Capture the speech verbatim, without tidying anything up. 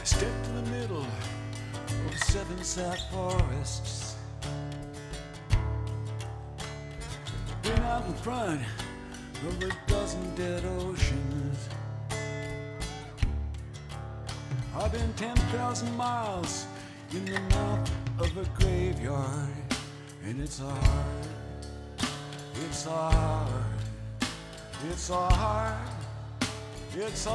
Stepped in the middle of seven sad forests. Been out in front of a dozen dead oceans. I've been ten thousand miles in the mouth of a graveyard, and it's hard, it's hard, it's hard, it's hard.